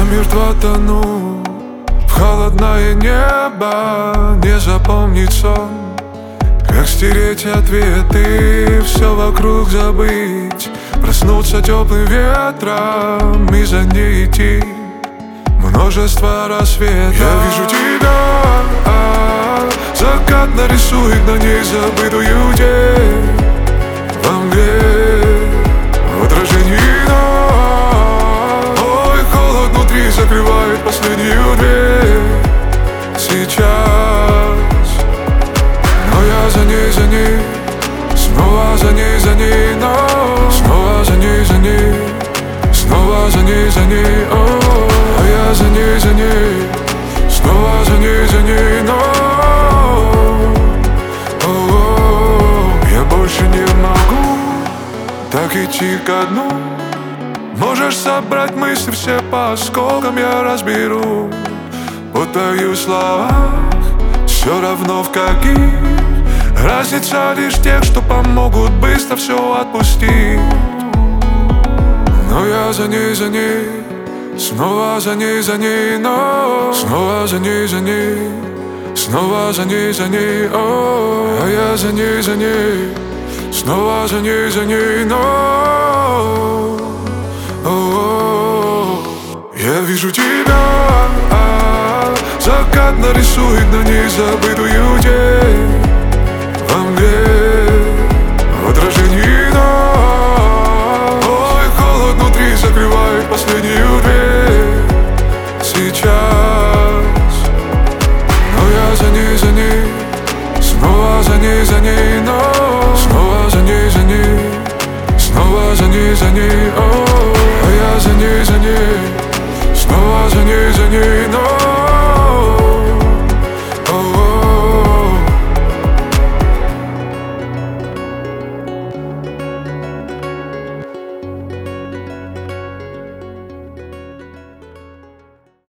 Замертво тону в холодное небо. Не запомнить сон, как стереть ответы, все вокруг забыть, проснуться теплым ветром и за ней идти множество рассветов. Я вижу тебя, закат нарисует на ней забытую день. Во мгле, в отражении ночь, ой, холод внутри закрывает последнюю дверь. Сейчас, но я за ней, снова за ней, но снова за ней, снова за ней, о, а я за ней, снова за ней, но я больше не могу так идти ко дну. Можешь собрать мысли все по осколкам, я разберу. Путаю слова, все равно в каких. Разница лишь тех, что помогут быстро все отпустить. Но я за ней, снова за ней, но снова за ней, снова за ней, о, а я за ней, снова за ней, но я вижу тебя, закат нарисует на ней забытую день.